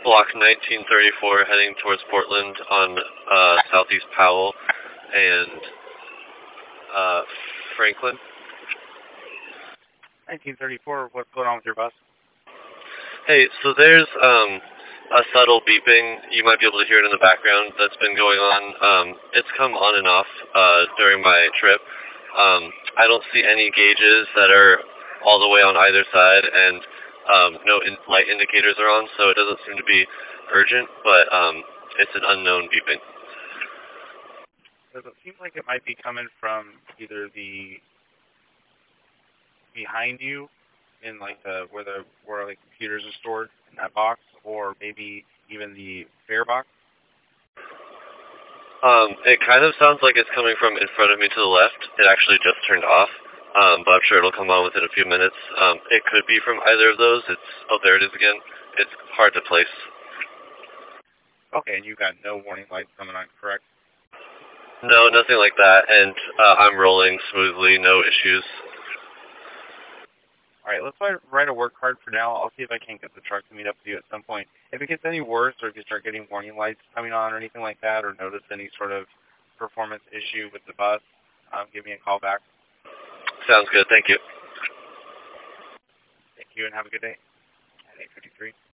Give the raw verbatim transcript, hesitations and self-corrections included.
Block nineteen thirty-four heading towards Portland on uh, Southeast Powell and uh, Franklin. nineteen thirty-four, what's going on with your bus? Hey, so there's um, a subtle beeping. You might be able to hear it in the background that's been going on. Um, it's come on and off uh, during my trip. Um, I don't see any gauges that are all the way on either side, and um, no in light indicators are on, so it doesn't seem to be urgent, but um, it's an unknown beeping. Does it seem like it might be coming from either the behind you in like the where the where like computers are stored in that box, or maybe even the fare box? Um, it kind of sounds like it's coming from in front of me to the left. It actually just turned off, um, but I'm sure it'll come on within a few minutes. Um, it could be from either of those. It's oh, there it is again. It's hard to place. Okay, and you got no warning lights coming on, correct? No, nothing like that, and uh, I'm rolling smoothly, no issues. All right, let's write a work card for now. I'll see if I can't get the truck to meet up with you at some point. If it gets any worse, or if you start getting warning lights coming on or anything like that, or notice any sort of performance issue with the bus, um, give me a call back. Sounds good. Thank you. Thank you, and have a good day. At eight fifty-three.